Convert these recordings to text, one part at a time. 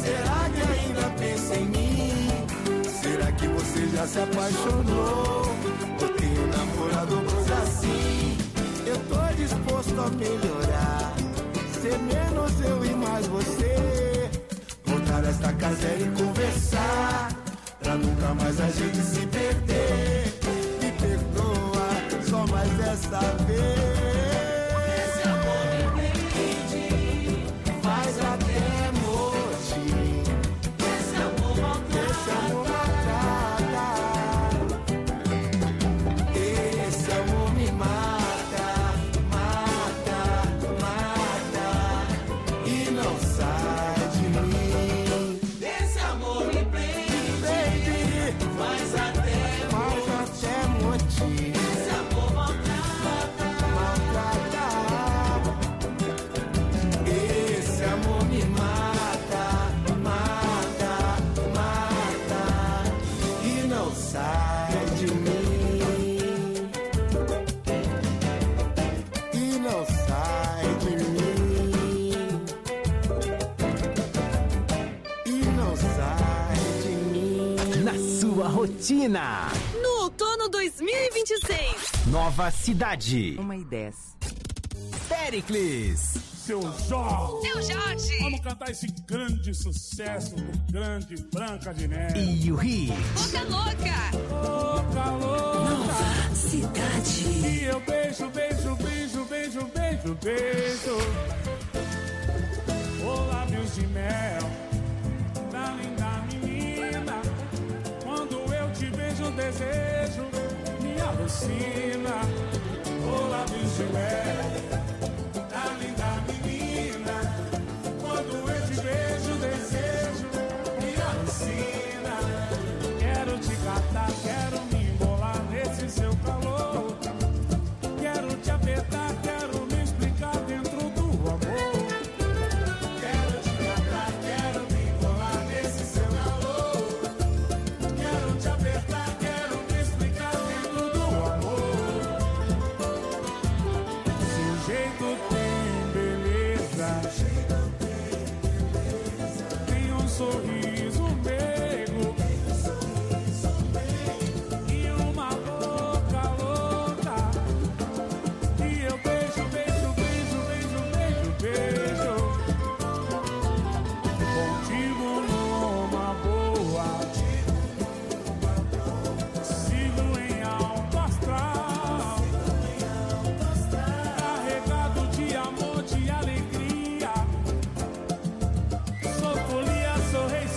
Será que ainda pensa em mim? Será que você já se apaixonou? Eu tenho namorado ou coisa assim. Eu tô disposto a melhorar, ser menos eu e mais você. Voltar a esta casa e conversar, pra nunca mais a gente se perder. Me perdoa, só mais desta vez. Esse amor me prende, faz até motim. Esse amor maltrata, esse amor me mata, mata, mata, e não sai de mim. Esse amor me prende, faz até motim. Esse amor maltrata, esse amor me mata, mata, mata, e não sai de mim, e não sai de mim, e não sai de mim. Na sua rotina. No outono 2026. Nova cidade. 1h10. Péricles. Seu Jorge. Seu Jorge. Vamos cantar esse grande sucesso do grande Branca de Neve. E o Rio. Boca Louca. Boca louca. Nova cidade. E eu beijo, beijo, beijo, beijo, beijo, beijo. Ô lábios de mel da linda menina. Quando eu te vejo, o desejo me alucina. Ô lábios de mel da linda menina. Quando eu te vejo, o desejo me alucina. Quero te catar, quero me embolar nesse seu calor. Quero te apertar, quero me explicar dentro do amor. Quero te catar, quero me embolar nesse seu calor. Quero te apertar, quero me explicar dentro do amor. Sujeito tem beleza, tem um sorriso meigo e uma boca louca. E eu beijo, beijo, beijo, beijo, beijo, beijo. Contigo numa boa, sigo em alto astral, carregado de amor, de alegria. Sou folia, sou rei,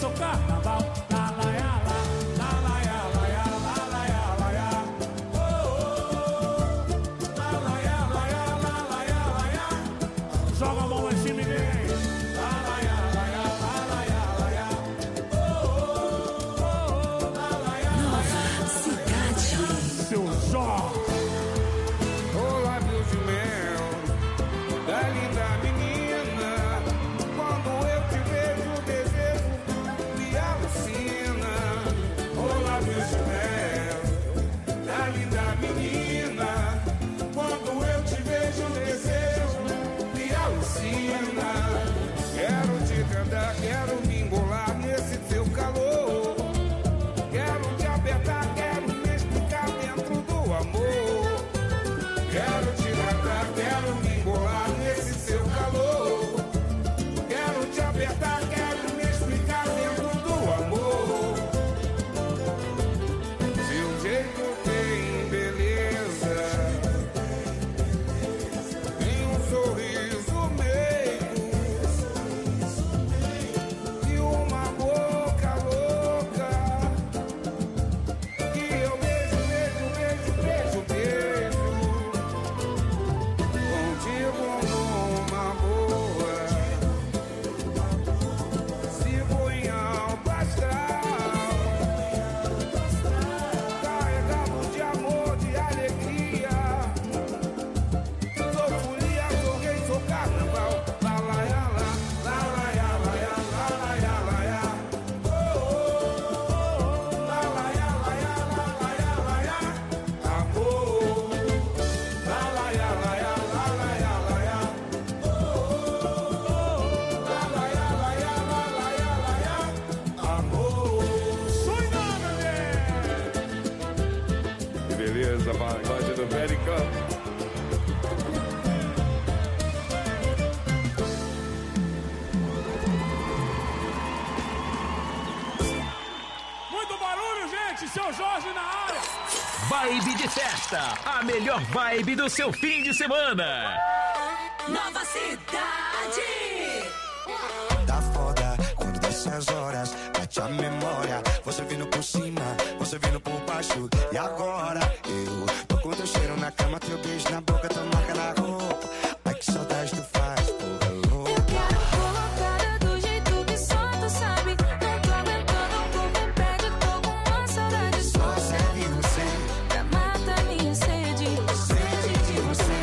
Seu Jorge na área. Vibe de festa, a melhor vibe do seu fim de semana. Nova Cidade. Tá foda quando desce as horas, bate a memória. Você vindo por cima, você vindo por baixo. E agora eu tô com teu cheiro na cama, teu beijo na boca, tua marca na roupa. Ai que saudade tu faz, porra louca. Eu quero colocada do jeito que só tu sabe. Não tô aguentando um pouco, pede, tô com uma saudade. Só serve você pra matar minha sede. Sede de você.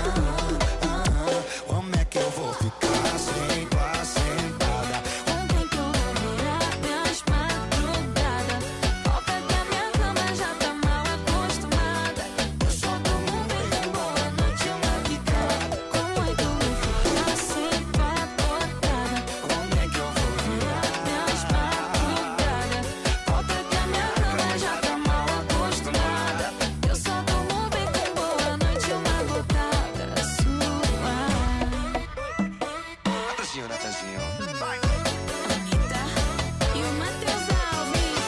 Como é que eu vou ficar sem tua sentada? Ontem que eu vou virar minhas madrugadas. Volta que a minha cama já tá mal acostumada. Eu só durmo bem com boa noite, uma picada. Como é que eu vou ficar sem tua botada? Como é que eu vou virar? Minhas madrugadas. Volta que a minha cama já tá mal acostumada. Eu só durmo bem com boa noite, uma botada sua. Natazinho, Natazinho. Anitta e o Matheus Alves,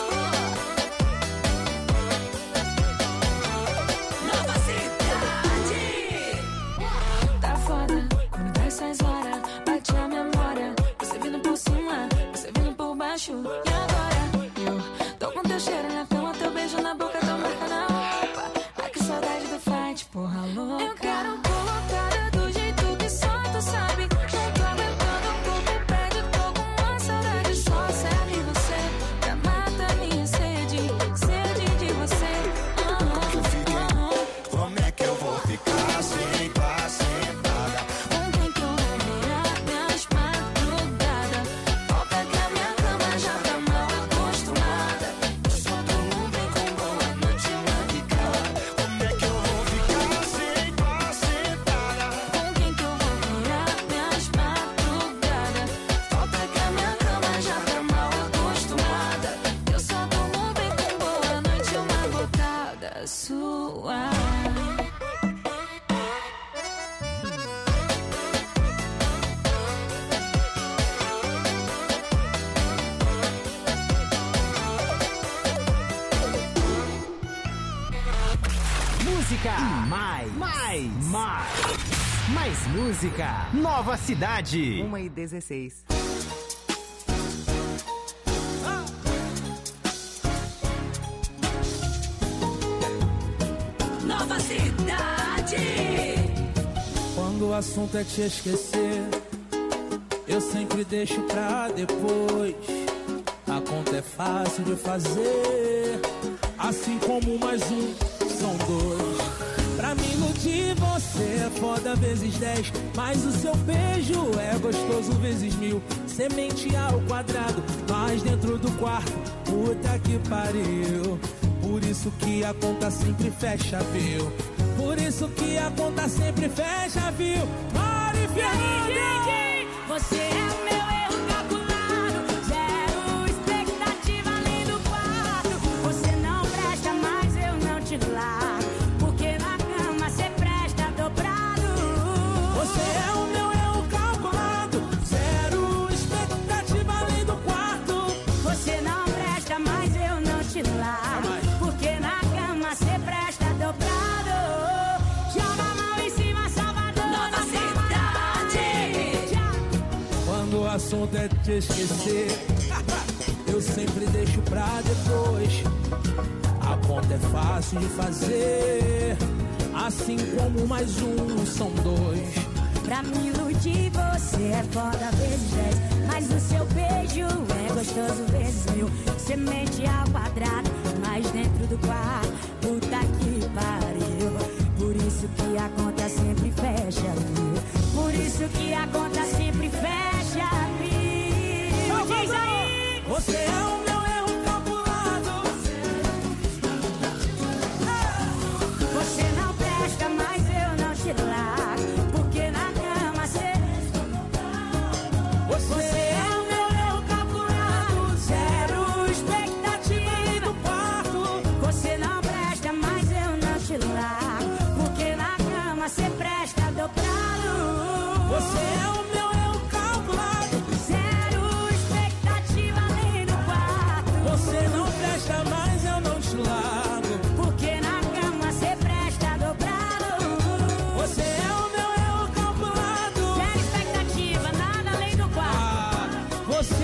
Nova Cidade. tá foda quando dá essas horas, bate a memória. Você vindo por cima, você vindo por baixo. E agora eu tô com teu cheiro na cama, teu beijo na boca, tua marca na roupa. Ai que saudade do fight, porra louca. Eu quero colocada do jeito que só tu sabe. Não tô aguentando um pouco, pede, tô com uma saudade. Só serve você pra matar minha sede. Sede de você. Como é que eu vou ficar sem tua sentada? Ontem que eu vou virar minhas madrugadas. Volta que a minha cama já tá mal acostumada. Eu só durmo bem com boa noite, uma picada. Como é que eu vou ficar sem tua sentada? Com quem que eu vou virar minhas madrugadas? Volta que a minha cama já tá mal acostumada. Eu só durmo bem com boa noite, uma botada sua. Música e mais música. Nova Cidade. 1h16. Nova Cidade. Quando o assunto é te esquecer, eu sempre deixo pra depois. A conta é fácil de fazer, assim como mais um são dois. Pra me iludir você é foda vezes 10, mas o seu beijo é gostoso vezes 1000. Semente ao quadrado, nós dentro do quarto, puta que pariu. Por isso que a conta sempre fecha, viu? Por isso que a conta sempre fecha, viu? Mari Fernanda! Você é o meu erro calculado, zero expectativa além do quarto. Você não presta, mas eu não te largo, porque na cama você presta dobrado. Você é o meu erro calculado, zero expectativa além do quarto. Você não presta, mas eu não te largo, porque na cama você presta dobrado. Joga a mão em cima, Salvador. Nova Cidade. Quando o assunto é te esquecer, eu sempre deixo pra depois. A conta é fácil de fazer, assim como mais um são dois. Pra me iludir você é foda vezes 10, mas o seu beijo é gostoso vezes 1000. Semente ao quadrado, mas dentro do quarto, puta que pariu. Por isso que a conta sempre fecha, viu? Por isso que a conta sempre fecha, viu? Diz aí! Você é o meu erro calculado. Você não presta, mas eu não te largo, porque na cama você... Você é o meu erro calculado, zero expectativa do quarto. Você não presta, mas eu não te largo, porque na cama você presta dobrado. Você é o meu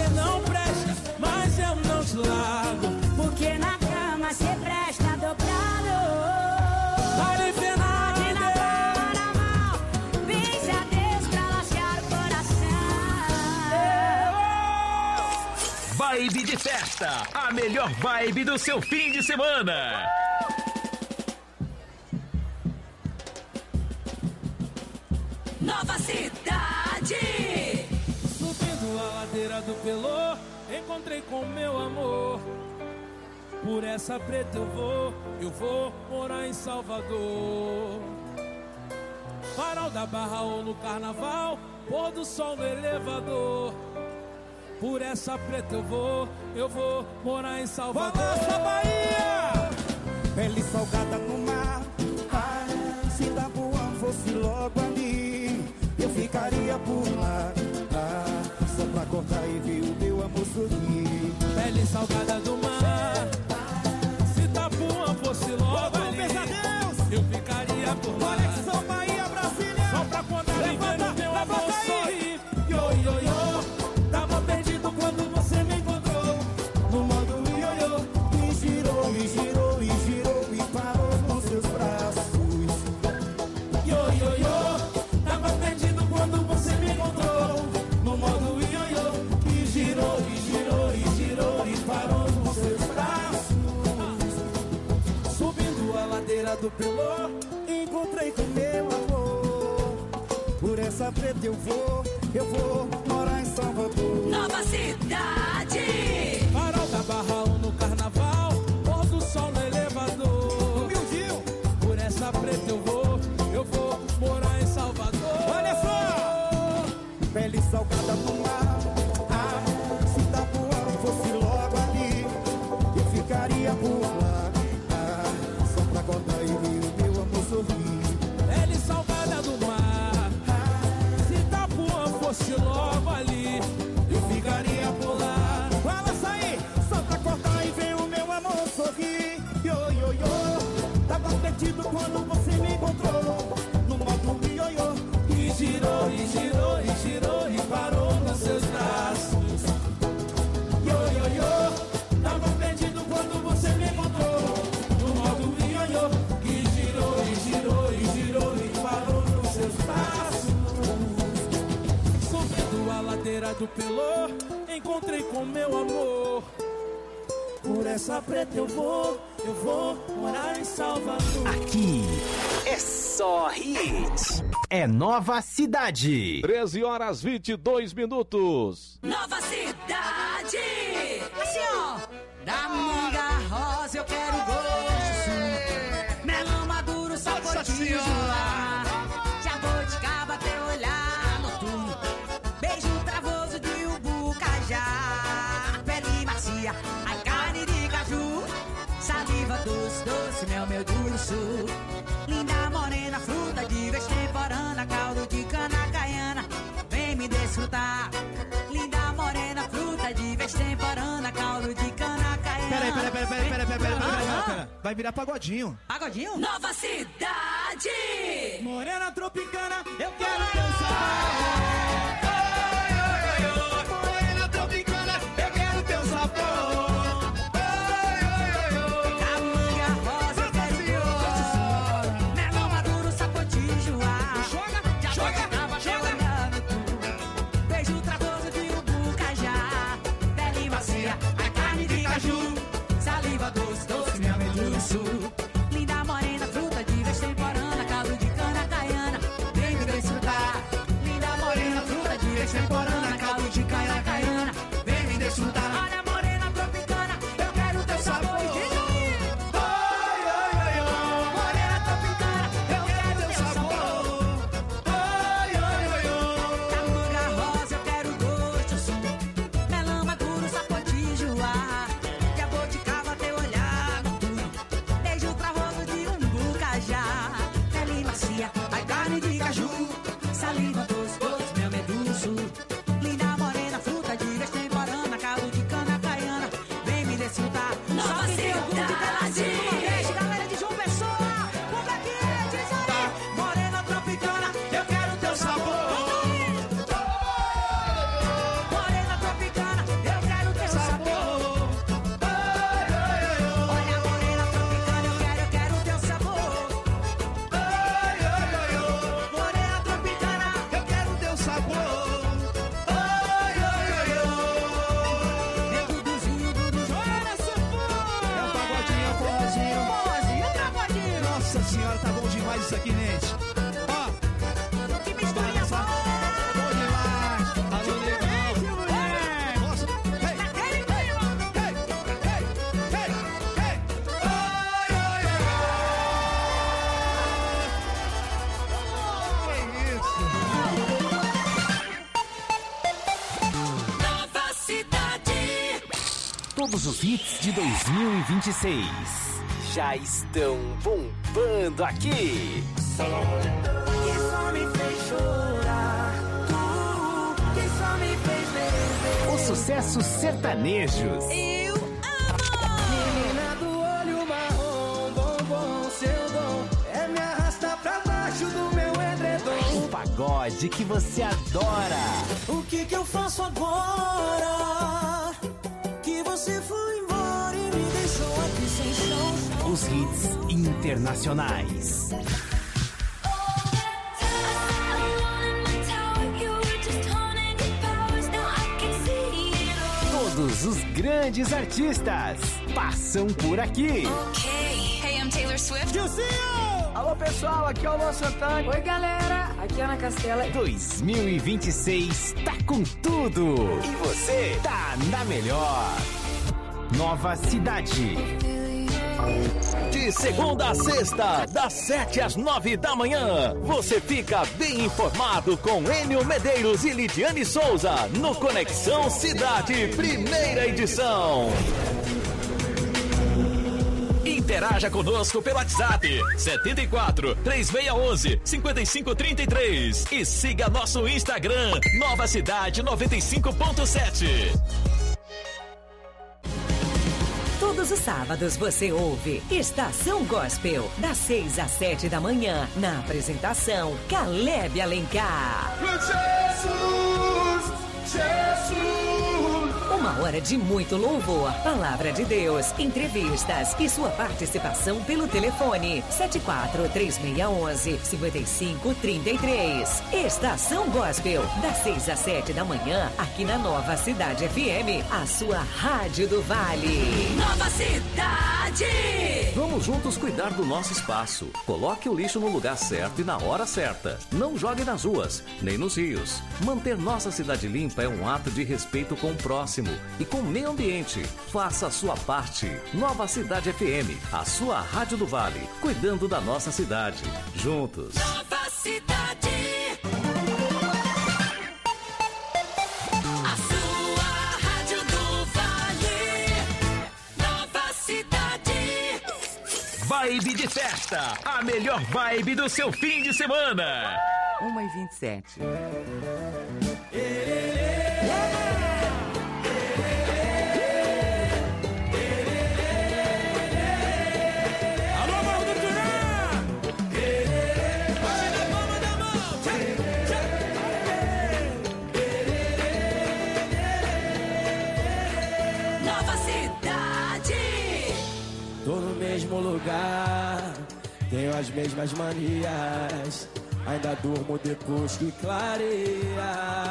Você não presta, mas eu não te largo. Porque na cama cê presta dobrado. Vale Fernandes. Pede a Deus pra lascar o coração. Vibe de festa, a melhor vibe do seu fim de semana. Nova Cidade. Subindo a ladeira do Pelô, encontrei com meu amor. Por essa preta eu vou morar em Salvador. Farol da Barra ou no Carnaval, pôr do sol no elevador. Por essa preta eu vou morar em Salvador. Balança Bahia! Pele salgada no mar. Se Itapuã fosse logo ali, eu ficaria por lá. Só pra cortar e ver o meu amor sorrir. Pele salgada do mar. Se Itapuã fosse logo ali, eu ficaria por lá. Conexão Bahia, Brasília. Só pra contar e ver o meu amor sorrir. Yo. Tava perdido quando você me encontrou. No modo ioiô. E girou, e girou, e girou. E parou com seus braços. Yo. Tava perdido quando você me encontrou. No modo ioiô. E girou, e girou, e girou. E parou com seus braços. Subindo a ladeira do Pelô, Encontrei com meu amor. Por essa preta eu vou morar em Salvador. Nova Cidade. Farol da Barra ou no Carnaval, pôr do sol no elevador. Humildinho. Por essa preta eu vou morar em Salvador. Olha só! Pele salgada no mar. Se Itapuã fosse logo ali, eu ficaria por lá. Só pra contar e ver o meu amor sorrir. Pele salgada do mar. Se Itapuã fosse logo ali, eu ficaria por lá. Balança aí! Só pra cortar e ver o meu amor sorrir. Yo. Tava perdido quando você me encontrou. No modo ioiô. E girou, e girou, e girou, e parou nos seus braços. Yo. Tava perdido quando você me encontrou. No modo ioiô, que girou, e girou, e girou, e parou nos seus braços. Subindo a ladeira do Pelô, encontrei com meu amor. Por essa preta eu vou morar em Salvador. Aqui é só hit. É Nova Cidade. 13h22. Nova Cidade. Assim, ó. Da manga rosa eu quero gosto. Melão maduro, sapotinho lá. Jabuticaba, teu olhar noturno. Beijo travoso de ubu, cajá. Pele macia, ai carne de caju. Saliva doce, doce, mel, meu do sul. Linda morena, fruta de vez temporana. Caldo de cana caiana, vem me desfrutar. Linda morena, fruta de vez temporana. Caldo de cana caiana. Pera. Vai virar pagodinho. Pagodinho? Nova Cidade. Morena tropicana, eu quero dançar. Morena tropicana, eu quero teu sabor. Da manga rosa eu quero gosto. Melão maduro, sapotinho, joga. Beijo travoso de ubu, cajá. Pele macia, a carne de caju. Saliva doce, doce, mel, meu do sul. Linda morena, fruta de vez temporana. Caldo de cana caiana, vem me desfrutar. Linda morena, Todos os hits de 2026 já estão bombando aqui. Que só me fez chorar, que só me fez beber. Os sucessos sertanejos. Eu amo! Menina do olho marrom, bombom, seu dom é me arrastar pra baixo do meu edredom. O pagode que você adora. O que eu faço agora? Que você foi embora e me deixou aqui sem chão. Os hits internacionais. Todos os grandes artistas passam por aqui. Hey, I'm Taylor Swift. Alô pessoal, aqui é o Luan Santana. Oi galera, aqui é Ana Castela. 2026 tá com tudo. E você tá na melhor. Nova Cidade. De segunda a sexta, das 7 às 9 da manhã, você fica bem informado com Enio Medeiros e Lidiane Souza no Conexão Cidade, primeira edição. Interaja conosco pelo WhatsApp 74 3611 5533 e siga nosso Instagram Nova Cidade 95.7. Todos os sábados você ouve Estação Gospel, das 6 às 7 da manhã, na apresentação Caleb Alencar. Uma hora de muito louvor, palavra de Deus, entrevistas e sua participação pelo telefone 74-3611-5533. Estação Gospel, das 6 às 7 da manhã, aqui na Nova Cidade FM, a sua rádio do Vale. Nova Cidade! Vamos juntos cuidar do nosso espaço. Coloque o lixo no lugar certo e na hora certa. Não jogue nas ruas, nem nos rios. Manter nossa cidade limpa é um ato de respeito com o próximo e com o meio ambiente. Faça a sua parte. Nova Cidade FM, a sua rádio do Vale, cuidando da nossa cidade. Juntos. Nova Cidade! A sua rádio do Vale. Nova Cidade! Vibe de festa, a melhor vibe do seu fim de semana. 1h27. Mesmo lugar, tenho as mesmas manias, ainda durmo depois que clareia.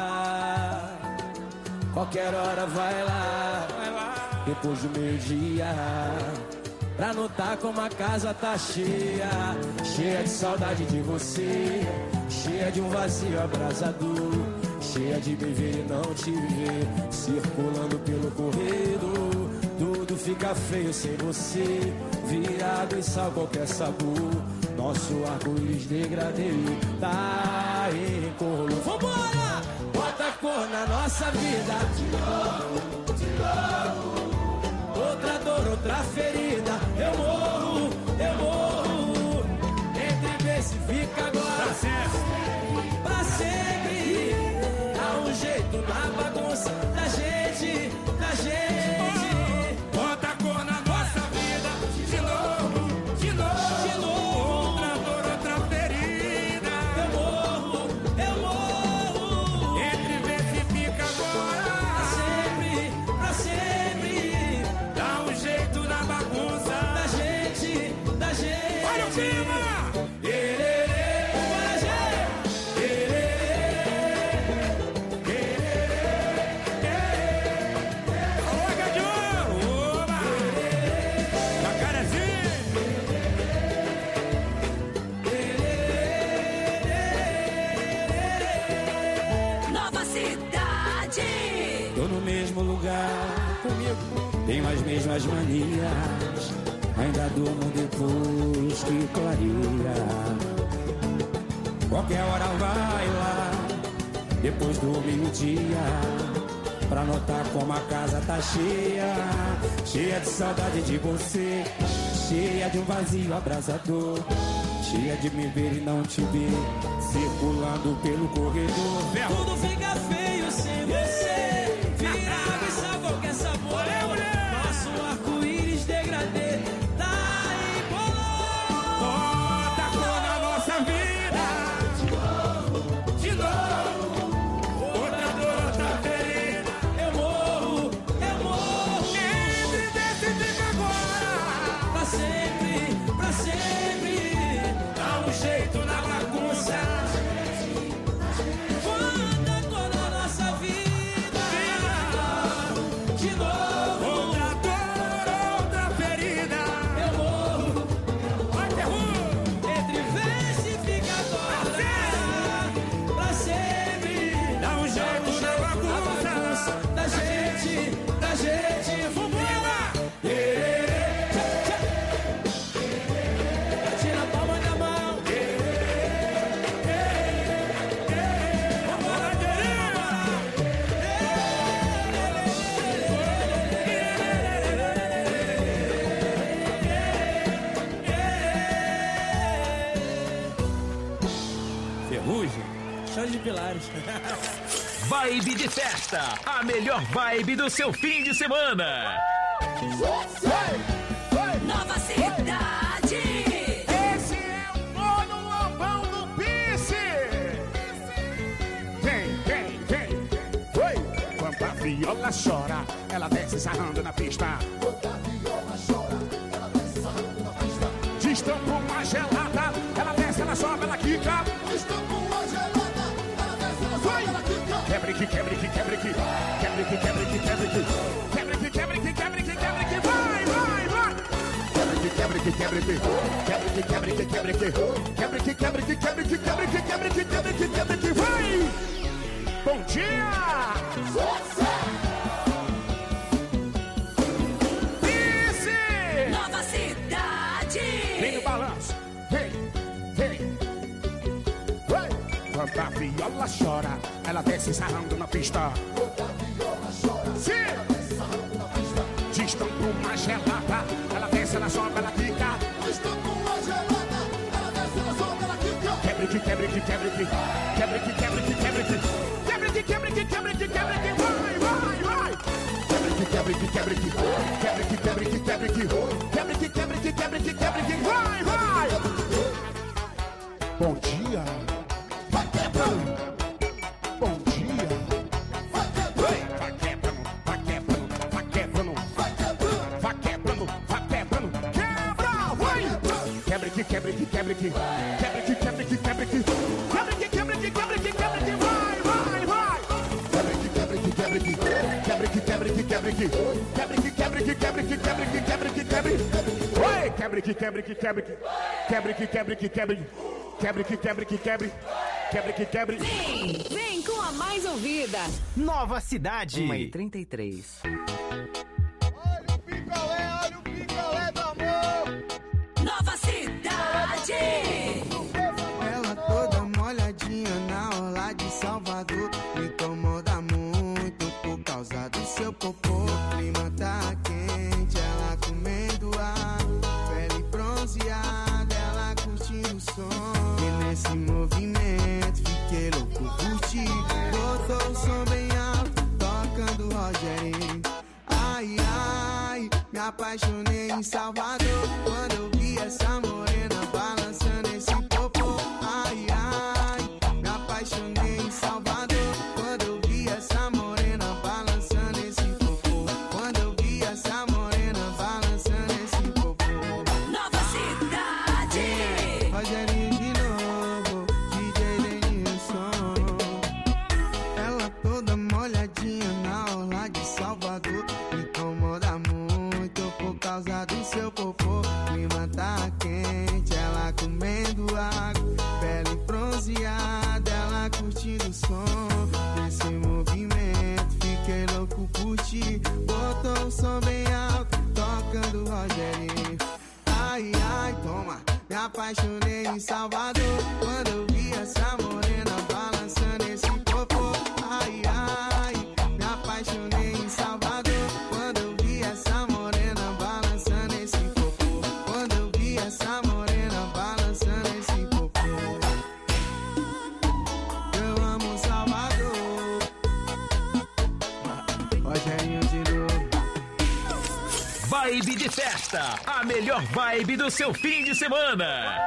Qualquer hora vai lá, depois do meio-dia, pra notar como a casa tá cheia. Cheia de saudade de você, cheia de um vazio abrasador, cheia de me ver e não te ver, circulando pelo corredor. Tudo fica feio sem você, virado em sal qualquer sabor. Nosso arco-íris degradê tá em cor. Vambora! Bota cor na nossa vida. De novo. Outra dor, outra ferida. Eu morro. Entre ver se fica agora. Pra sempre. Dá um jeito na bagunça da gente. Bota a cor na nossa vida, de novo. Outra dor, outra ferida. Eu morro. Entre ver se fica agora. Pra sempre. Dá um jeito na bagunça Da gente. Olha o clima! Tenho as mesmas manias, ainda durmo depois que clareia. Qualquer hora vai lá, depois do meio-dia, pra notar como a casa tá cheia. Cheia de saudade de você, cheia de um vazio abrasador, cheia de me ver e não te ver, circulando pelo corredor. Tudo fica feio sem você, vira água e só qualquer sabor. Nosso arco-íris degradê tá embolou. Bota a cor na nossa vida, de novo, outra dor, outra ferida. Eu morro. Entre desse tempo agora, Pra sempre, dá um jeito na bagunça. quanta cor na nossa vida. De novo, Outra dor, outra ferida. eu morro. Vai, terror! Entre vez e fica agora. Pra sempre, Dá um jeito na bagunça. da gente. Vambora! Tira a palma da mão. Vambora, Ferrugem. Chão de pilares. Vibe de festa, a melhor vibe do seu fim de semana. Nova cidade. Esse é o mono lobão do Pice. Vem. Oi. Quando a viola chora, ela desce sarrando na pista. Destampa uma gelada, ela desce, ela sobe, ela quica. Quebre que, vai! Quebre que, vai! Bom dia! Pice! Nova cidade. Vem no balanço, vem! Quando a viola chora, ela desce sarrando na pista. Sim! Destampa uma gelada, ela desce, ela sobe, ela quica. Quebre que, vai! Vai! Bom dia! Vai dia! Vai quebrando! Quebra! Vai! Quebre que, vai! Quebre. Vem com a mais ouvida. Nova cidade. 1h33. Olha o picolé do amor. Nova cidade. Ela toda molhadinha na orla de Salvador. Me incomoda muito por causa do seu popô. O clima tá quente, ela comendo ar. Pele bronzeada, ela curtindo o som. E nesse movimento fiquei louco por ti. Botou o som bem alto, tocando Rogerinho. Ai, me apaixonei em Salvador quando eu vi essa morena balançando esse popô. Ai, me apaixonei em Salvador quando eu vi essa morena balançando esse popô. Quando eu vi essa morena balançando esse popô. Nova cidade. Rogerinho de novo, DJ Denilson. Ela toda molhadinha na orla de Salvador. Me incomoda muito por causa do seu popô. Clima tá quente, ela comendo água. Pele bronzeada, ela curtindo o som. Nesse movimento fiquei louco por ti. Botou o som bem alto, tocando Rogerinho. Ai, toma, me apaixonei em Salvador quando eu vi essa morena balançando esse popô. Ai, me apaixonei. Vibe de Festa, a melhor vibe do seu fim de semana.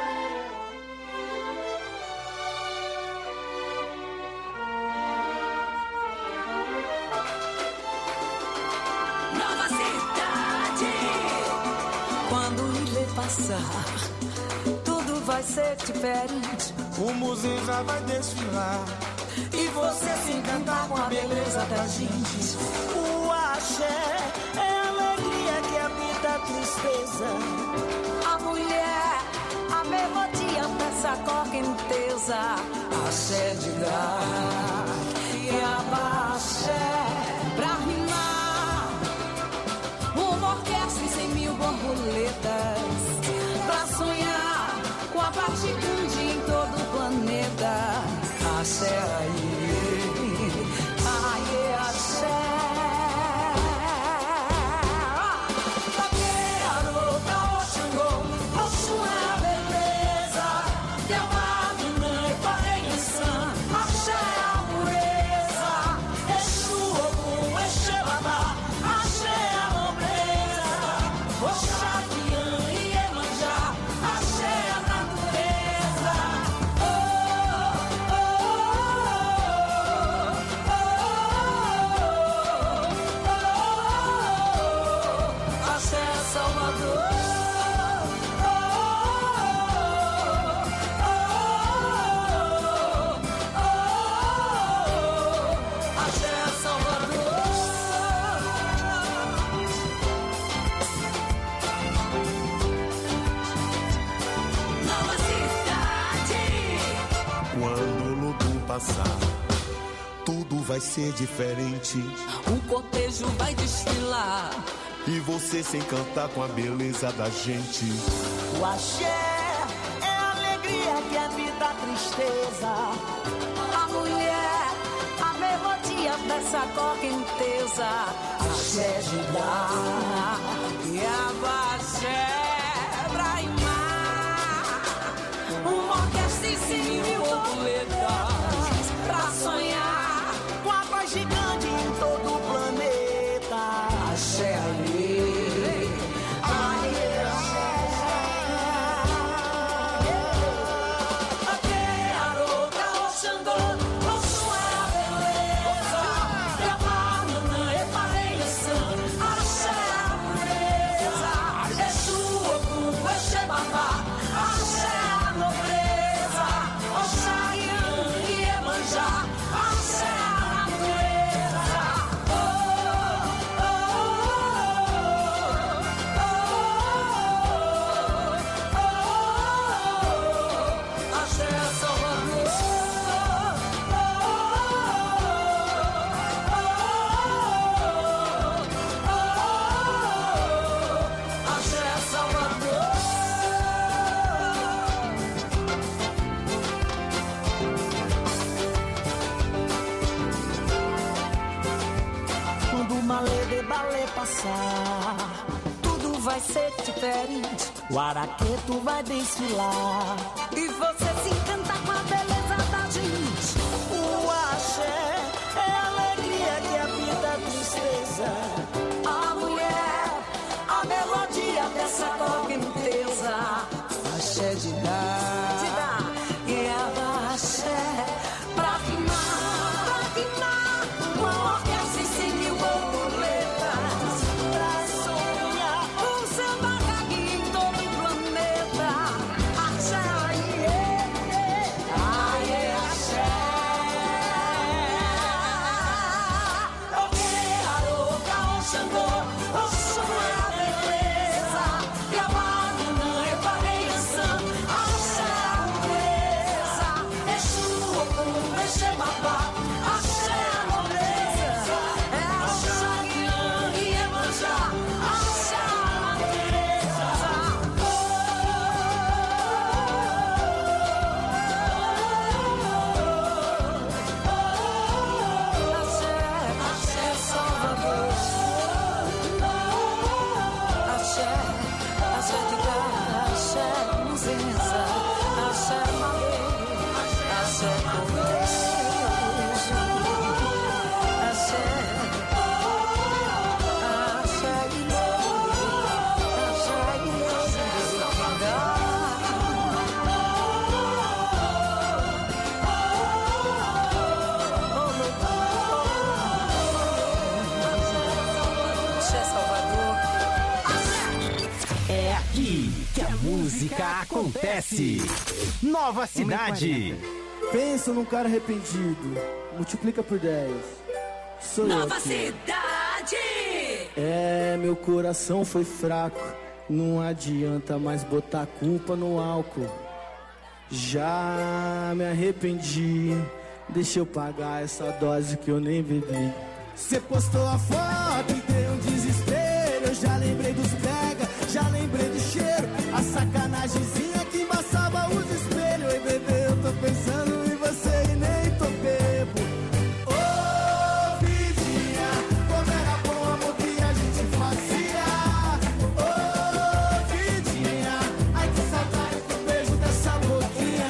Nova cidade. Quando ele passar, tudo vai ser diferente. O museu já vai desfilar E você se encantar com a beleza da gente. o axé é a alegria que habita a tristeza. A mulher, a melodia dessa correnteza. Axé de dar e abaixé pra rimar. Uma orquestra e 100.000 borboletas pra sonhar com a paz gigante em todo o planeta. Axé aí, aí axé. Tudo vai ser diferente. Um cortejo vai desfilar E você se encantar com a beleza da gente. o axé é a alegria que habita a tristeza. A mulher, a melodia dessa correnteza. Axé de dar e abaixé pra rimar. Uma orquestra e 100.000 borboletas pra sonhar com a paz gigante em todo o planeta. Axé aí, aí axé. Até Aroca, Oxandô, Oxum é a beleza. Yamanã, Epareiaçã, axé é a pureza. Exu, Ogum, Exebabá, axé é a nobreza. Oxaiã e Iemanjá, axé é a natureza. Oh, oh, axé é Salvador. Axé é Salvador. Quando o malê de balé passar, tudo vai ser diferente. O araqueto vai desfilar e você se encantar com a beleza da gente. O axé é a alegria que habita a tristeza. A mulher, a melodia dessa correnteza. Axé de dar e abaixé pra rimar, uma orquestra e 100.000 borboletas pra sonhar um samba em todo o planeta. Axé aí, que a música acontece. Nova Cidade. Pensa num cara arrependido, multiplica por 10. Sou eu Nova aqui. Cidade! É, meu coração foi fraco, não adianta mais botar a culpa no álcool. Já me arrependi, deixa eu pagar essa dose que eu nem bebi. Cê postou a foto e deu um desespero, eu já lembrei dos pega, já lembrei do cheiro, a sacanagemzinha que embaçava os espelhos. Ei, bebê, eu tô pensando em você e nem tô bebo. Ô, vidinha, como era bom o amor que a gente fazia. Ô, vidinha, ai que saudade do beijo dessa boquinha.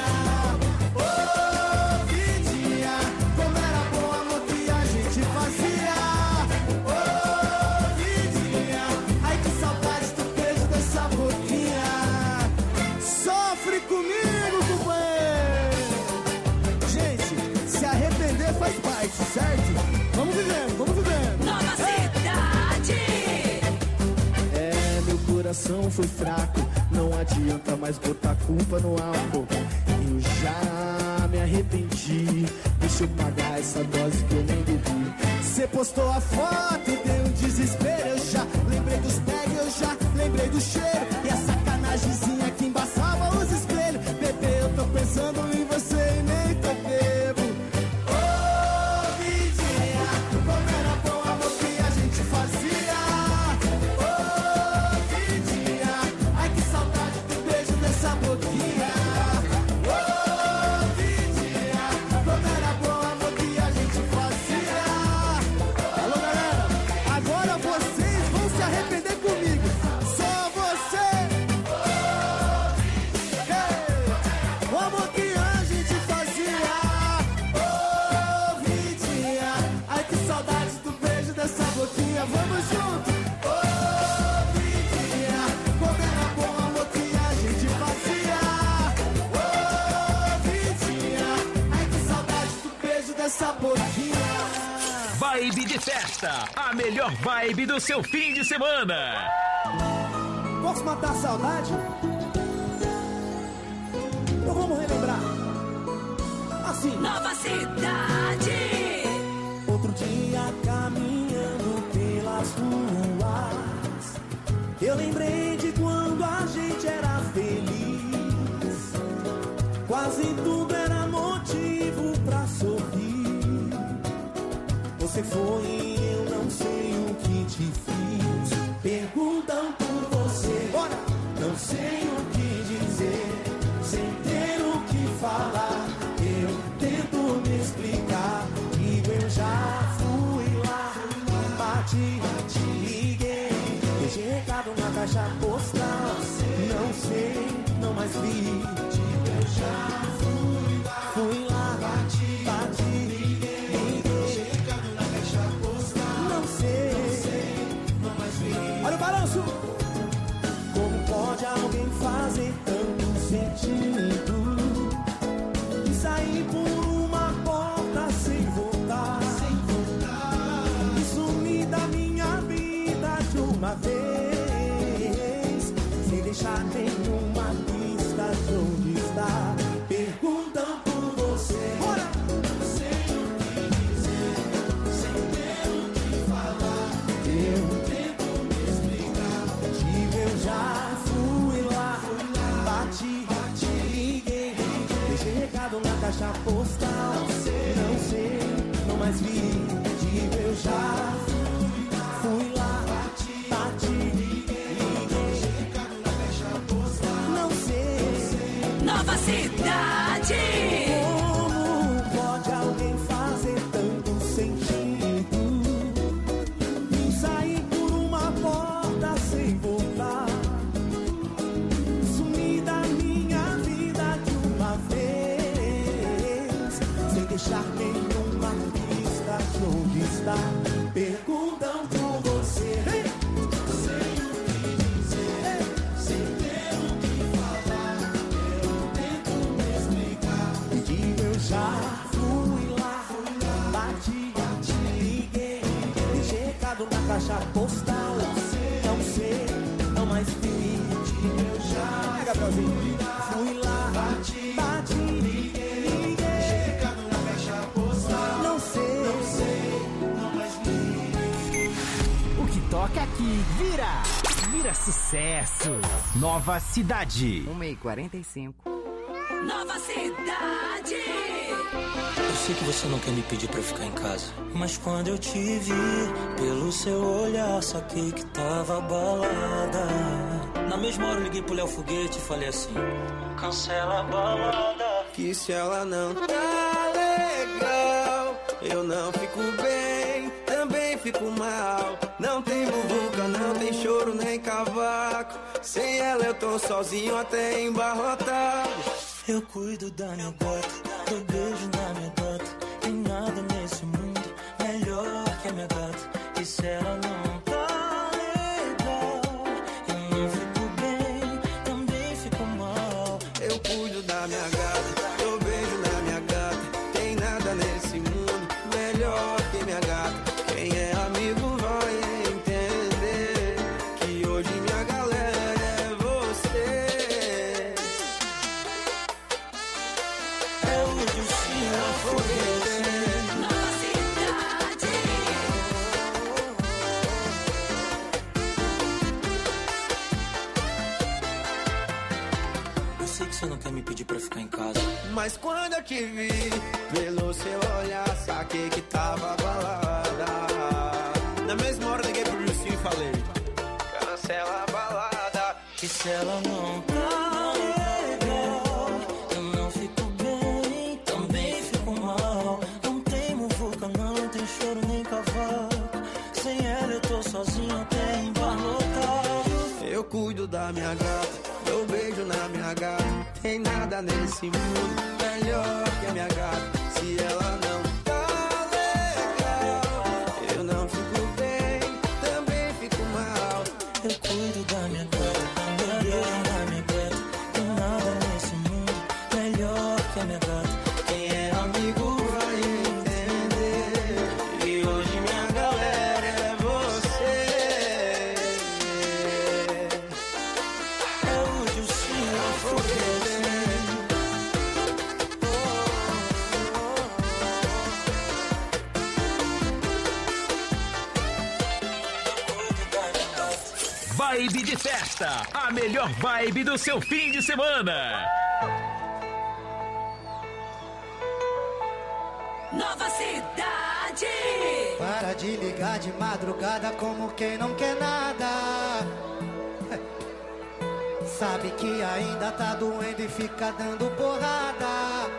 Ô, vidinha, como era bom o amor que a gente fazia. Ô, vidinha, ai que saudade do beijo dessa boquinha. Sofre comigo, companheiro. Gente, se arrepender faz parte, certo? Vamos vivendo, vamos vivendo. Nova Cidade! É, meu coração foi fraco, não adianta mais botar culpa no álcool. Eu já me arrependi, deixa eu pagar essa dose que eu nem bebi. Cê postou a foto e deu um desespero, eu já lembrei dos pegs, eu já lembrei do cheiro, e a sacanagemzinha que embaçava os espelhos. Bebê, eu tô pensando em você e nem tô bebo. Ô, vidinha, como era bom o amor que a gente fazia. Ô, vidinha, ai que saudade do beijo dessa boquinha. Ô, vidinha, como era bom o amor que a gente fazia. Alô, galera, agora vocês vão se arrepender comigo. Só você. Ei, o amor que a gente fazia. Ô, vidinha, ai que saudade do beijo dessa boquinha. Vamos junto. Ô, vidinha, como era bom o amor que a gente fazia. Ô, vidinha, ai que saudade do beijo dessa boquinha. Vibe de festa, a melhor vibe do seu fim de semana. Posso matar a saudade? Então vamos relembrar. Assim. Nova Cidade! Outro dia caminhando pelas ruas, eu lembrei de quando a gente era feliz. Quase tudo era motivo pra sorrir. Você foi e eu não sei o que te fiz. Perguntam por você, bora! Não sei o que dizer, sem ter o que falar. Eu tento me explicar, digo eu já fui lá, bati, liguei, deixei recado na caixa postal. Não sei, não mais vi, digo eu já fui lá, bati, liguei, deixei recado na caixa postal. Não sei, não mais vi. Olha o balanço! Como pode alguém fazer tanto sentido e sair por uma porta sem voltar, e sumir da minha vida de uma vez, sem deixar nenhuma pista de onde está? Perguntam por você, bora! Não sei o que dizer, sem ter o que falar. Eu tento me explicar, digo eu já fui lá, bati, liguei, deixei recado na caixa postal. Não sei, não mais vi, digo eu já fui lá, bati, liguei, deixei recado na caixa postal. Não sei, Nova Cidade! como pode alguém fazer tanto sentido e sair por uma porta sem voltar, sumir da minha vida de uma vez, sem deixar nenhuma pista de onde está? Perguntam por você, sem o que dizer, sem ter o que falar. Eu tento me explicar, e digo eu já fui lá, bati, liguei, deixei recado na caixa postal. Não sei, não mais vi, digo eu já sozinho. Fui lá, bati, liguei. Chegando na caixa postal. Não sei, não mais vi. O que toca aqui vira sucesso. Nova Cidade. 1h45. Nova Cidade. Eu sei que você não quer me pedir pra ficar em casa, mas quando eu te vi, pelo seu olhar, saquei que tava balada. Na mesma hora eu liguei pro Léo Foguete e falei assim: cancela a balada. Que se ela não tá legal, eu não fico bem, também fico mal. Não tem muvuca, não tem choro nem cavaco. Sem ela eu tô sozinho até embarrotado. Eu cuido da minha gata, eu beijo na minha gata. Tem nada nesse mundo melhor que a minha gata. E se ela não tá legal, eu não fico bem, também fico mal. Eu cuido da minha gata, eu beijo na minha gata. Tem nada nesse mundo melhor que minha gata. Quem é amigo vai entender que hoje minha galera é você. É o Dilcinho Foguete. Nova Cidade. Eu sei que você não quer me pedir pra ficar em casa, Mas quando eu te vi, pelo seu olhar, saquei que tava balada. Na mesma hora liguei pro Dilcinho e falei: cancela a balada. que se ela não tá legal, eu não fico bem, também fico mal. Não tem muvuca, não tem choro nem cavaco. Sem ela eu tô sozinho até embarrotado. Eu cuido da minha gata, eu beijo na minha gata. Tem nada nesse mundo melhor que a minha gata. Se ela não tá legal, eu não fico bem, também fico mal. Eu cuido da minha gata, eu beijo na minha gata. Tem nada nesse mundo melhor que a minha gata. Quem é amigo vai entender e hoje minha galera é você. É o Dilcinho Foguete. Vibe de festa, a melhor vibe do seu fim de semana. Nova Cidade. Para de ligar de madrugada como quem não quer nada. Sabe que ainda tá doendo e fica dando porrada.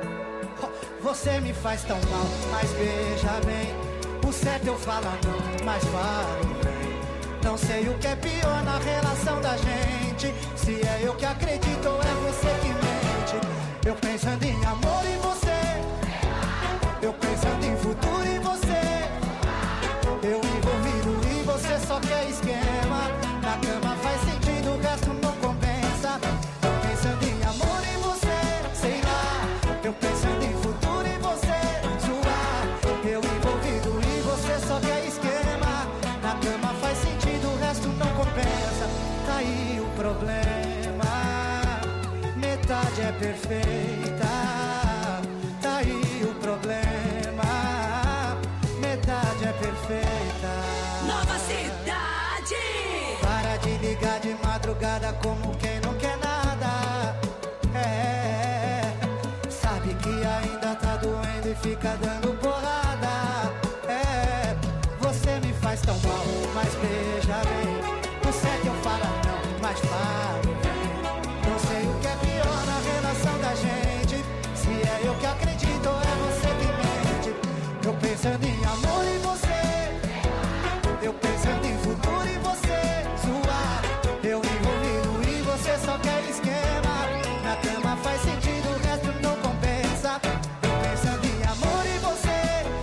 Você me faz tão mal, mas veja bem, o certo eu falo não, mas falo bem. Não sei o que é pior na relação da gente, se é eu que acredito ou é você que mente. Eu pensando em amor em você, eu pensando em futuro em você. Eu envolvido e você só quer esquema. Na cama faz sentido, o resto não compensa. Eu pensando em amor em você, sei lá. Eu pensando em futuro em você, zoar. Eu envolvido e você só quer esquema. Na cama faz sentido, o resto não compensa. Tá aí o problema, metade é perfeita. Tá aí o problema, metade é perfeita. Nova Cidade. Para de ligar de madrugada como quem não quer nada. É, sabe que ainda tá doendo e fica dando porrada. É, você me faz tão mal, mas veja bem, o certo eu falo não, mas falo bem. Não sei o que é pior na relação da gente, se é eu que acredito ou é você que mente. Eu pensando em amor em você, eu pensando em futuro em você, zoar. Eu envolvido e você só quer esquema. Na cama faz sentido, o resto não compensa. Eu pensando em amor em você,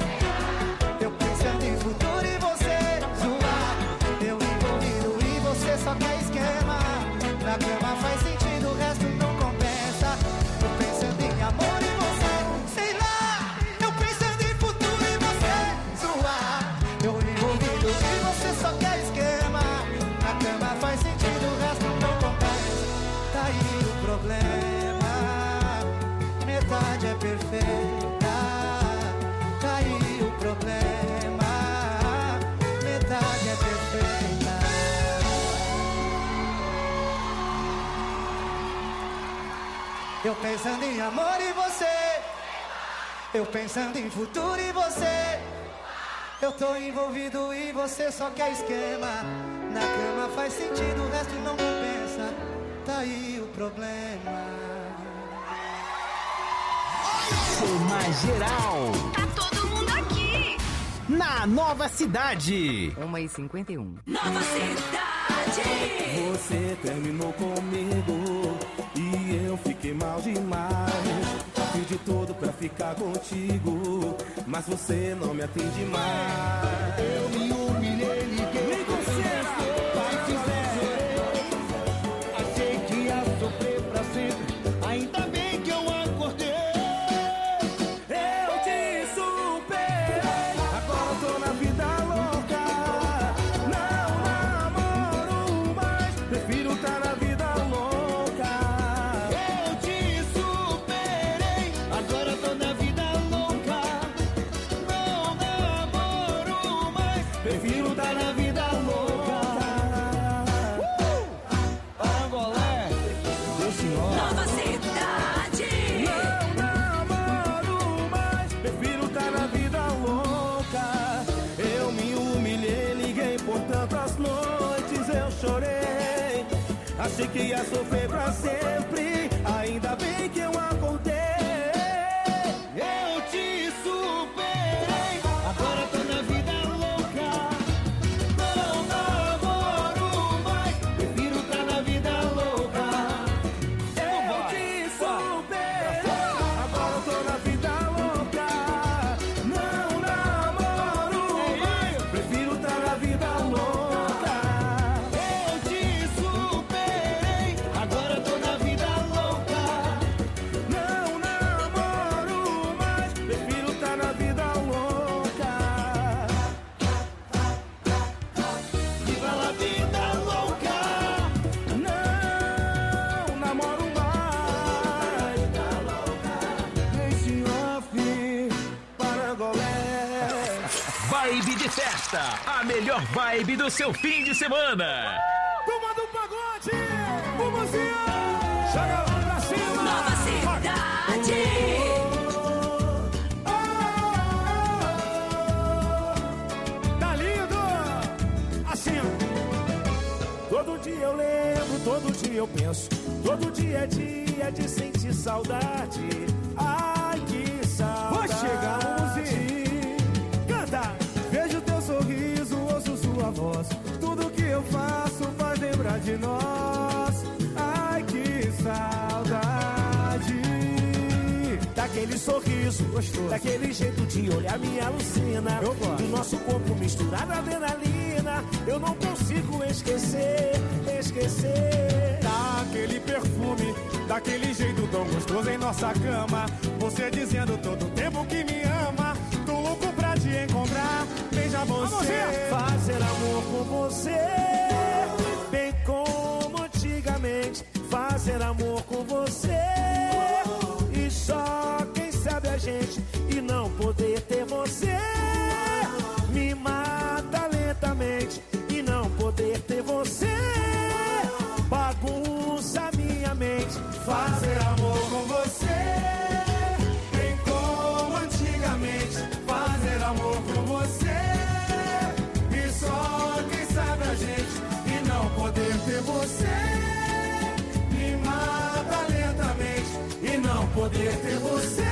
eu pensando em futuro em você, zoar. Eu envolvido e você só quer esquema. Na cama faz sentido, o resto não compensa. Eu pensando em amor em você, sei lá. Eu pensando em futuro em você, zoar. Eu envolvido e você só quer esquema. Na cama faz sentido, o resto não compensa. Tá aí Eu pensando em amor e você. Eu pensando em futuro e você. Eu tô envolvido e você só quer esquema. Na cama faz sentido, o resto não compensa. Tá aí o problema. Soma geral. Tá todo mundo aqui. Na Nova Cidade. 1h51. Nova Cidade. Você terminou comigo e eu fiquei mal demais. Fiz de tudo pra ficar contigo, mas você não me atende mais. Eu me humilhei, liguei com você. Achei que ia sofrer pra sempre. Ainda bem que eu acordei. Eu te superei. Agora eu tô na vida louca. Não namoro mais. Prefiro estar na vida louca. Eu te superei. Agora eu tô na vida louca. Não namoro mais. Prefiro estar na vida louca. Angolé, meu senhor. Nova Cidade. Não namoro mais, prefiro estar na vida louca. Eu me humilhei, liguei por tantas noites, eu chorei. Achei que ia sofrer pra sempre, ainda bem que eu acordei. Eu te superei, agora tô na vida louca. Não namoro mais, prefiro estar na vida louca. Eu te superei, agora eu tô na vida louca. Não namoro mais, prefiro estar na vida louca. Eu te superei, agora eu tô na vida louca. Não namoro mais, prefiro estar na vida louca. Viva la vida louca. Não namoro mais. Deixe off para Angolé. Vibe de festa, a melhor vibe do seu fim de semana. Turma do pagode, o Mozinho. Chega lá pra cima. Nova Cidade. Tá lindo! Assim, ó. Todo dia eu lembro, todo dia eu penso. Todo dia é dia de sentir saudade. Ai, que saudade. Vai chegar, Mozinho. Canta! Vejo teu sorriso, ouço sua voz. Tudo que eu faço faz lembrar de nós. Ai, que saudade. Daquele sorriso gostoso, daquele jeito de olhar me alucina. Do nosso corpo misturado a adrenalina. Eu não consigo esquecer, esquecer. Daquele perfume, daquele jeito tão gostoso em nossa cama. Você dizendo todo tempo que me ama. Tô louco pra te encontrar, beija você. Fazer amor com você, bem como antigamente. Fazer amor com você. E só quem sabe a gente. E não poder ter você me mata lentamente. E não poder ter você bagunça minha mente. Fazer amor com você, bem como antigamente. Fazer amor com você. E só quem sabe a gente. E não poder ter você me mata lentamente. E não poder ter você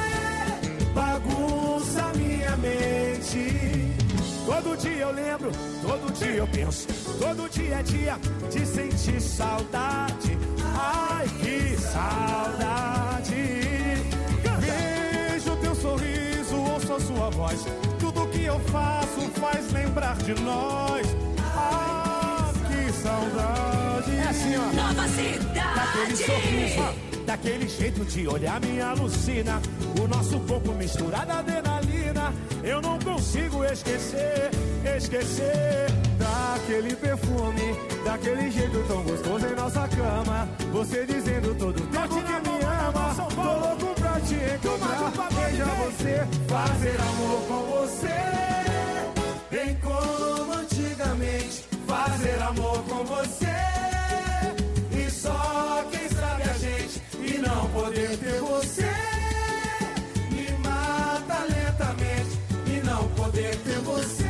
bagunça minha mente. Todo dia eu lembro, todo dia eu penso. Todo dia é dia de sentir saudade. Ai, que saudade. Vejo teu sorriso, ouço a sua voz. Tudo que eu faço faz lembrar de nós. Ah, que saudade. É assim, ó. Nova Cidade. Daquele sorriso, daquele jeito de olhar me alucina. O nosso corpo misturado a adrenalina. Eu não consigo esquecer, esquecer. Daquele perfume, daquele jeito tão gostoso em nossa cama. Você dizendo todo tempo que me ama. Tô louco pra te encontrar, beija você. Fazer amor com você, bem como antigamente. Fazer amor com você. E só quem sabe a gente. E não poder ter você me mata lentamente. E não poder ter você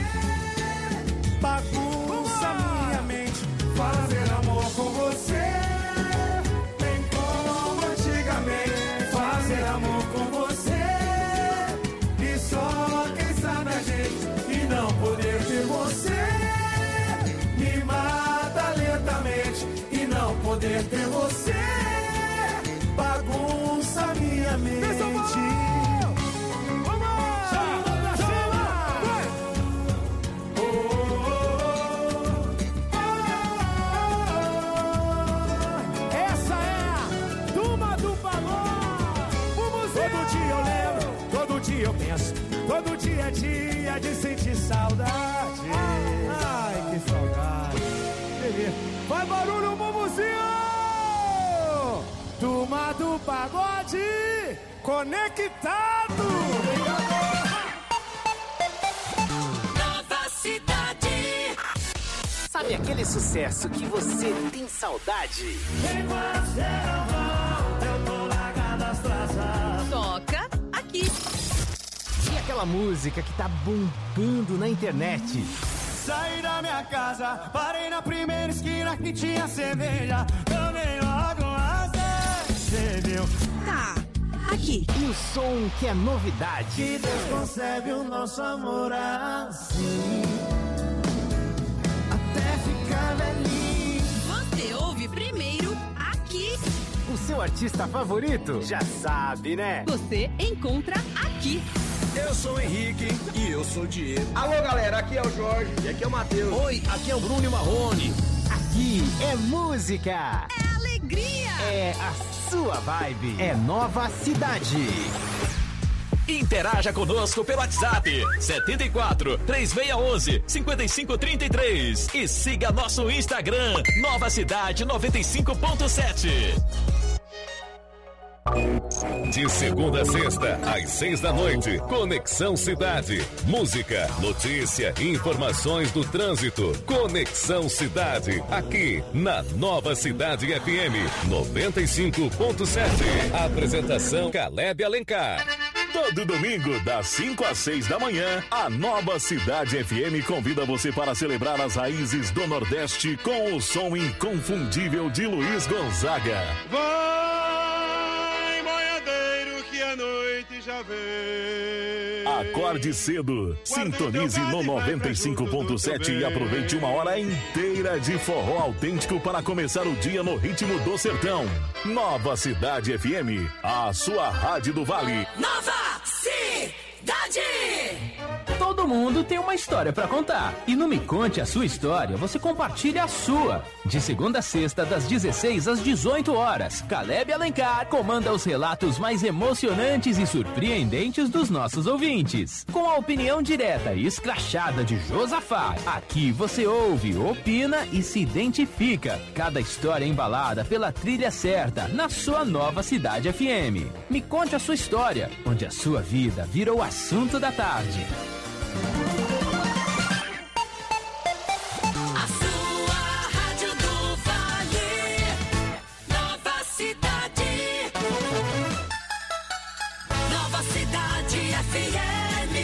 bagunça minha mente. Fazer amor com você nem como antigamente. Fazer amor com você e só quem sabe a gente. E não poder ter você me mata lentamente. E não poder ter você bagunça minha mente. Essa é a turma do Pagode. Todo dia eu lembro, todo dia eu penso, todo dia é dia de sentir saudade. Ai, que saudade. Beleza. Vai barulho, Mumuzinho! Turma do Pagode conectado. Nova Cidade. Sabe aquele sucesso que você tem saudade? Toca aqui. E aquela música que tá bombando na internet? Saí da minha casa, parei na primeira esquina que tinha cerveja. Tomei logo uma cerveja. Tá, aqui. E o som que é novidade? Que Deus concebe o nosso amor assim, até ficar velhinho. Você ouve primeiro aqui. O seu artista favorito? Já sabe, né? Você encontra aqui. Eu sou o Henrique e eu sou o Diego. Alô, galera, aqui é o Jorge e aqui é o Matheus. Oi, aqui é o Bruno e Marrone. Aqui é música. É alegria. É a sua vibe. É Nova Cidade. Interaja conosco pelo WhatsApp 74 3611 5533 e siga nosso Instagram Nova Cidade 95.7. De segunda a sexta, às 6 da noite, Conexão Cidade. Música, notícia, informações do trânsito. Conexão Cidade, aqui na Nova Cidade FM 95.7. Apresentação Caleb Alencar. Todo domingo, das 5 às 6 da manhã, a Nova Cidade FM convida você para celebrar as raízes do Nordeste com o som inconfundível de Luiz Gonzaga. Vai, boiadeiro, que a noite já vem. Acorde cedo, sintonize no 95.7 e aproveite uma hora inteira de forró autêntico para começar o dia no ritmo do sertão. Nova Cidade FM, a sua rádio do Vale. Nova Cidade. Todo mundo tem uma história pra contar. E no Me Conte a Sua História, você compartilha a sua. De segunda a sexta, das 16 às 18 horas, Caleb Alencar comanda os relatos mais emocionantes e surpreendentes dos nossos ouvintes. Com a opinião direta e escrachada de Josafá, aqui você ouve, opina e se identifica. Cada história embalada pela trilha certa, na sua Nova Cidade FM. Me Conte a Sua História, onde a sua vida vira o assunto da tarde. A sua rádio do Vale. Nova Cidade. Nova Cidade FM.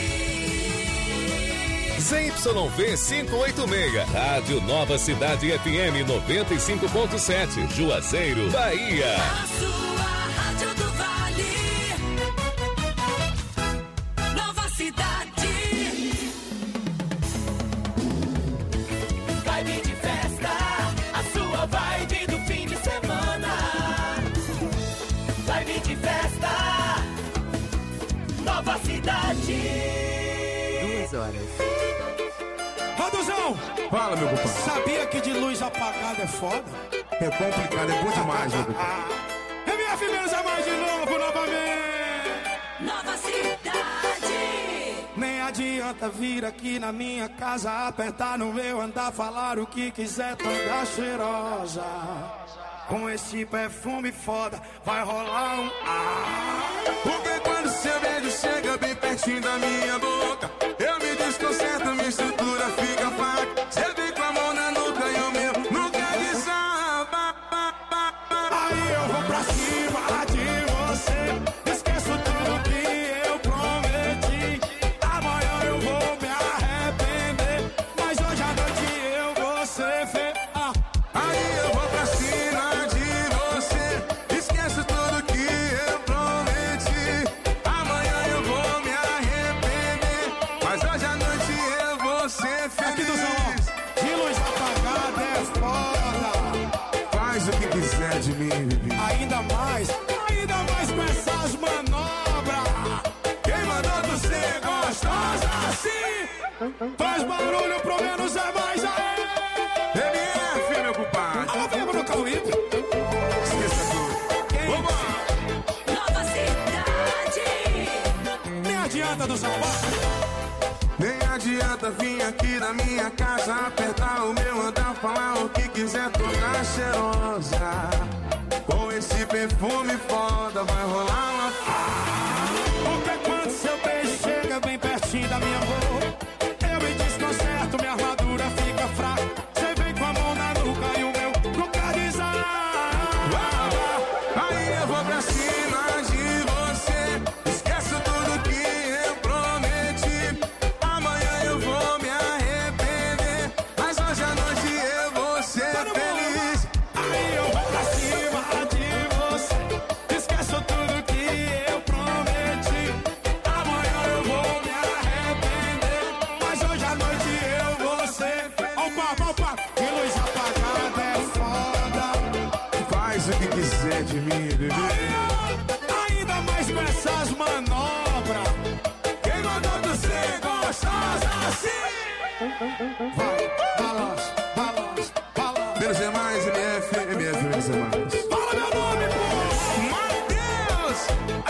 ZYV 586, Rádio Nova Cidade FM 95.7, Juazeiro, Bahia. A sua rádio do Vale. Nova Cidade. Vibe de festa, a sua vibe do fim de semana. Vibe de festa, Nova Cidade. 2 horas. Roduzão! Fala, meu compadre. Sabia que de luz apagada é foda? É complicado, é bom demais, meu compadre. MF menos a mais de novo, novamente! Nova Cidade! Nem adianta vir aqui na minha casa, apertar no meu andar, falar o que quiser, toda cheirosa. Com esse perfume foda, vai rolar um Porque quando seu beijo chega bem pertinho da minha boca, eu me desconcerto, minha estrutura fica fraca. Você vem com a mão na nuca e eu mesmo não quero desaba. Aí eu vou pra cima, você vê. Aí eu vou pra cima de você. Esquece tudo que eu prometi. Amanhã eu vou me arrepender, mas hoje à noite eu vou ser feliz. Aqui do salão, de luz apagada é foda. Faz o que quiser de mim, bebê. Ainda mais com essas manobras. Quem mandou tu ser gostosa assim? Faz barulho, pro menos é mais aí. MF, meu compadre. Alô, vivo no Cauípe. Esqueça tudo. Vambora. Nova Cidade. Nem adianta do salão. Nem adianta vir aqui na minha casa, apertar o meu andar, falar o que quiser, tocar cheirosa. Com esse perfume foda vai rolar uma Porque quando seu beijo chega bem pertinho da minha boca, eu me desconcerto, minha armadura fica fraca. Você vem com a mão na nuca e o meu nunca desarma. Aí eu vou pra cima de você. Esquece tudo que eu prometi. Amanhã eu vou me arrepender, mas hoje à noite eu vou ser feliz. Aí eu vou pra cima de você. Esqueço tudo que eu prometi. Amanhã eu vou me arrepender, mas hoje à noite eu vou ser feliz. Opa, que luz apagada é foda. Faz o que quiser de mim, bebê. Ainda mais com essas manobras. Quem mandou tu ser gostosa assim? Vai, balança. Menos é mais, MF, menos é mais. Fala meu nome, pô! Matheus!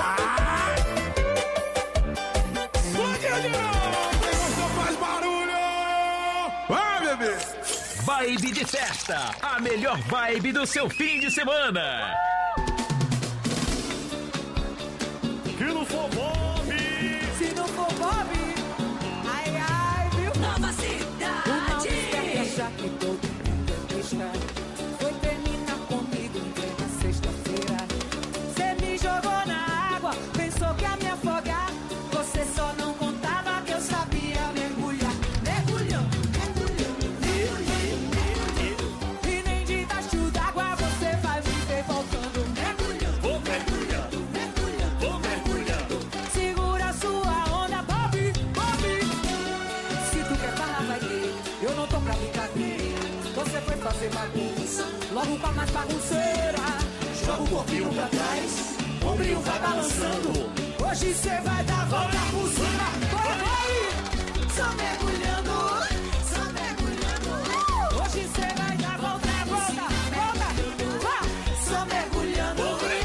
Explode de novo! Quem gostou faz barulho! Vai, bebê! Vibe de festa, a melhor vibe do seu fim de semana. Que não for Bob! Se não for Bob, ai, viu? Nova Cidade. Que todo mundo está. Foi terminar comigo em plena sexta-feira. Você me jogou na água, pensou que ia me afogar. Você só não contava que eu sabia mergulhar. Mergulhou. E nem debaixo d'água você vai me ver voltando. Mergulhou. Vou mergulhar. Segura sua onda, Bob. Se tu quer barra, vai ter. Eu não tô pra brincadeira. Você foi fazer bagunça, logo com a mais bagunceira. Joga o corpinho pra trás, o ombrinho vai balançando. Hoje cê vai dar volta por cima. Vai! Só mergulhando. Hoje cê vai dar volta. Só mergulhando.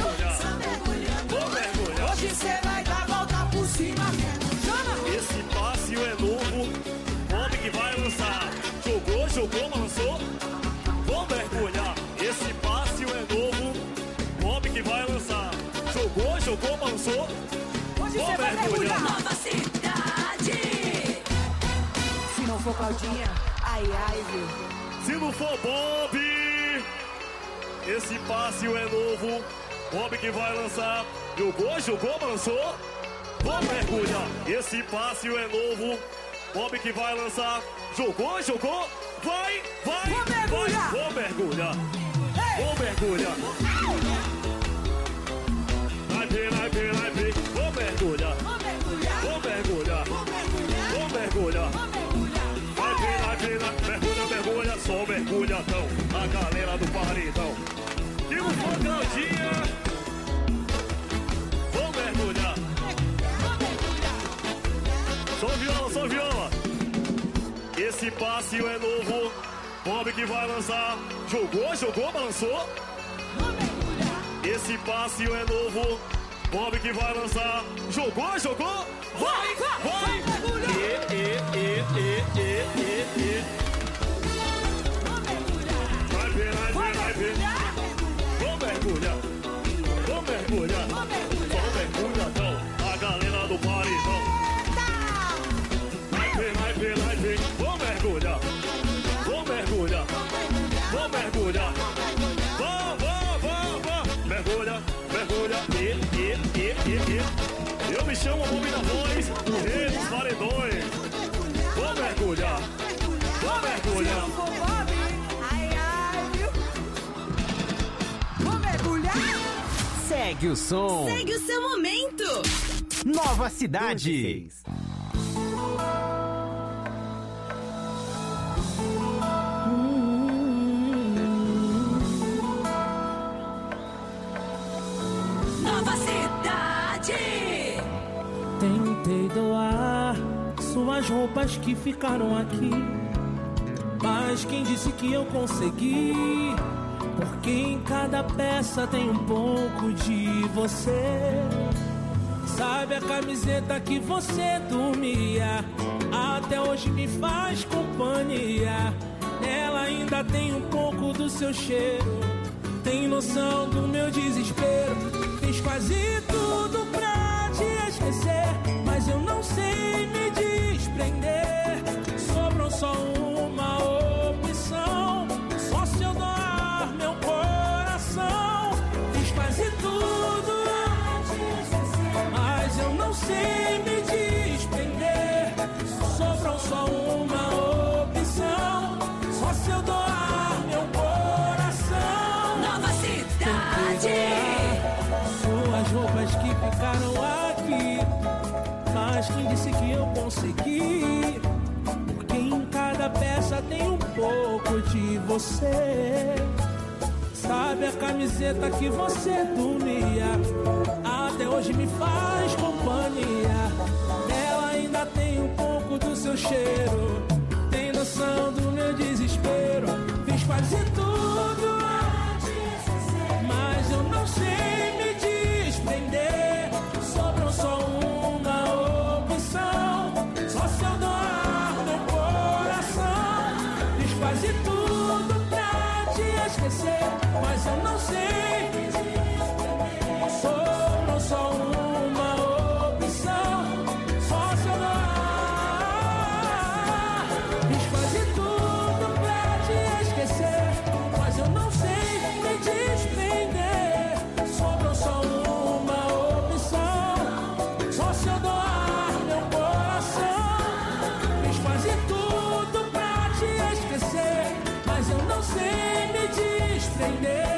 Hoje cê vai dar volta por cima. Chama! Esse passe é novo, homem que vai lançar. Jogou, lançou. Vou mergulhar. Esse passe é novo, homem que vai lançar. Jogou, lançou. Hoje cê vai mergulhar. Nova Cidade. Se não for Claudinha, ai, viu? Se não for Bob, esse passe é novo, homem que vai lançar. Jogou, lançou. Vou mergulhar. Esse passe é novo, homem que vai lançar. Jogou, vai. Vou mergulhar. Vou mergulhar. Vai ver. Vou mergulhar. Vai ver. Mergulha, só mergulhadão. A galera do paredão. E não for Claudinha, vou mergulhar. Só viola. Esse passe é novo, Bob que vai lançar. Jogou, balançou. Esse passe é novo, Bob que vai lançar. Jogou. Vai. Vai ver. Vou mergulhar. Só mergulhadão. A galera do paredão. Vai ver. Vou mergulhar. Mergulha. Eu me chamo Bob da Voz, o rei dos paredões. Vou mergulhar. Segue o som. Segue o seu momento. Nova Cidade. Nova Cidade. Tentei doar suas roupas que ficaram aqui, mas quem disse que eu consegui? Porque em cada peça tem um pouco de você. Sabe a camiseta que você dormia? Até hoje me faz companhia. Nela ainda tem um pouco do seu cheiro. Tem noção do meu desespero. Fiz quase tudo pra te esquecer, mas eu não sei me desprender. Sobrou só uma opção, só se eu doar meu coração. Fiz quase tudo pra te esquecer, mas eu não sei me desprender. Sobrou só uma opção, só se eu doar meu coração. Nova Cidade. Suas roupas que ficaram aqui, mas quem disse que eu consegui? Porque em cada peça tem um pouco de você. Sabe a camiseta que você dormia? Até hoje me faz companhia. Nela ainda tem um pouco do seu cheiro. Tem noção do meu desespero. Fiz quase tudo, mas eu não sei me desprender. Sobrou só uma opção, só se eu doar meu coração. Fiz quase tudo pra te esquecer, mas eu não sei me desprender. Sobrou só uma opção, só se eu doar. Fiz quase tudo pra te esquecer, mas eu não sei me desprender. Sobrou só uma opção, só se eu doar meu coração. Fiz quase tudo pra te esquecer, mas eu não sei me desprender.